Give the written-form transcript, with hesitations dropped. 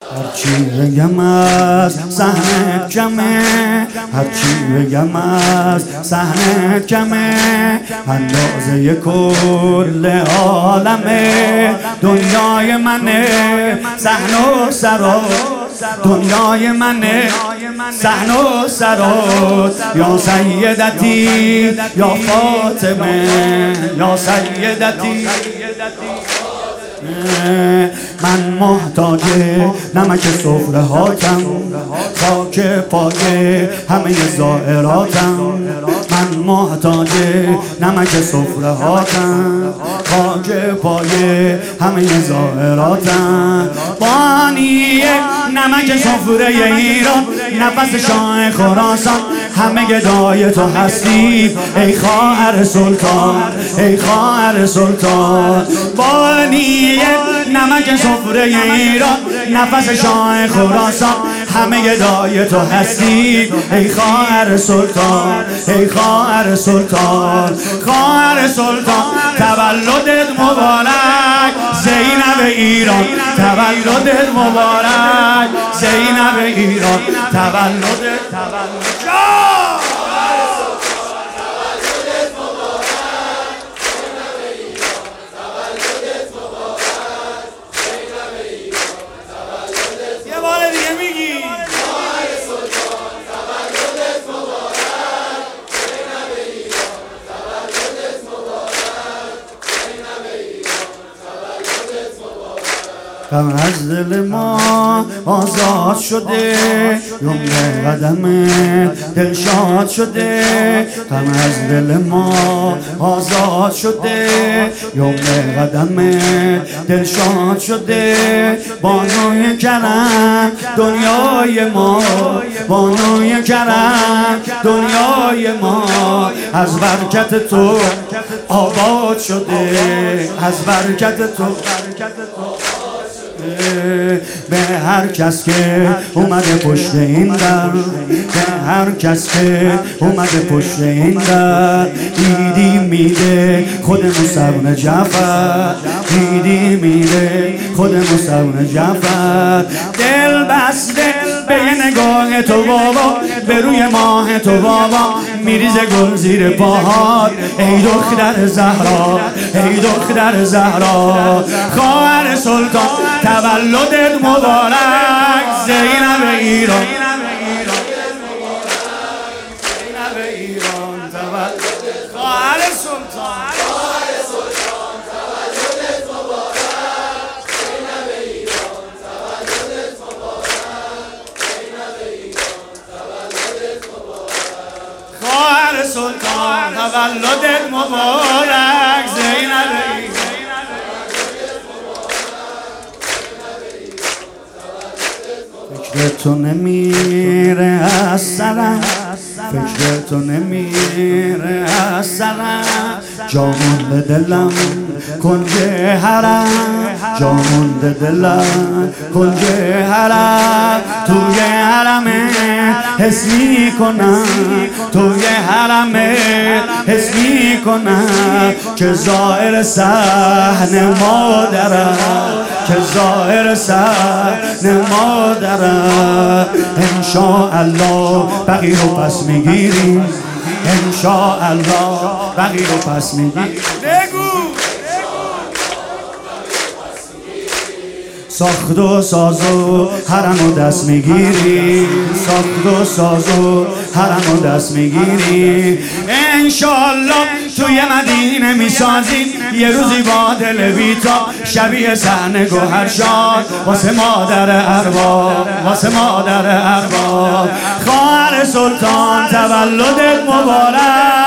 هرچی بگم از صحنه کمه، هرچی بگم از صحنه کمه، اندازه کل عالمه. دنیای منه صحن و سرات، دنیای منه صحن و سرات. یا سیدتی یا فاطمه، یا سیدتی. من محتاج نمک سفره هاتم، خاک پای همه زائراتم. من محتاج نمک سفره هاتم، خاک پای همه زائراتم. بانی نمک سفره ایران، نفس شاه خراسان، همه گدای تو هستی ای خواهر سلطان، ای خواهر سلطان. بانی نمک سفره ایران، نفس شاه خراسان، همه گدای تو هستی ای خواهر سلطان، ای خواهر سلطان. خواهر سلطان تولدت مبارک زینب ایران، تولدت مبارک زینب ایران، تولدت غم از دل ما آزاد شده، یمن قدم دل شاد شده. غم از دل ما آزاد شده، یمن قدم دل شاد شده. بانوی کرم دنیای ما، بانوی کرم دنیای ما، از برکت تو آباد شده، از برکت تو. به هر کس که اومده پشت این در، به هر کس که اومده پشت این در، ایدی میده خود موسی جعفر، ایدی میده خود موسی جعفر. دل بسته به نگاه تو بابا، به روی ماه تو بابا، میریزه گل زیر پاهات ای دختر زهرا، ای دختر زهرا. خواهر سلطان تولدت مبارک زینب ایران، زینب ایران تولدت. خواهر سلطان تولدت مبارک زینب ایران، تولدت مبارک زینب ایران، تولدت مبارک. خواهر سلطان تولدت مبارک زینب ایران. فکر تو نمیره از سرم، فکر تو نمیره از سرم. جامون دلم کنج حرم، جامون دلم کنج حرم. توی حرمه حس میکنم، توی حرمه حس میکنم که زائر صحن مادرم، که زائر صحن مادرم. انشاءالله بقیه رو پس میگیریم، انشاءالله بقیه رو پس میگیریم. بگو ساخت و ساز و حرم و دست میگیری، ساخت و ساز و حرم و دست میگیری. انشالله توی مدینه میسازیم یه روزی با دل بیتا، شبیه صحنه گوهرشاد واسه مادر ارباب، واسه مادر ارباب. خواهر سلطان تولدت مبارک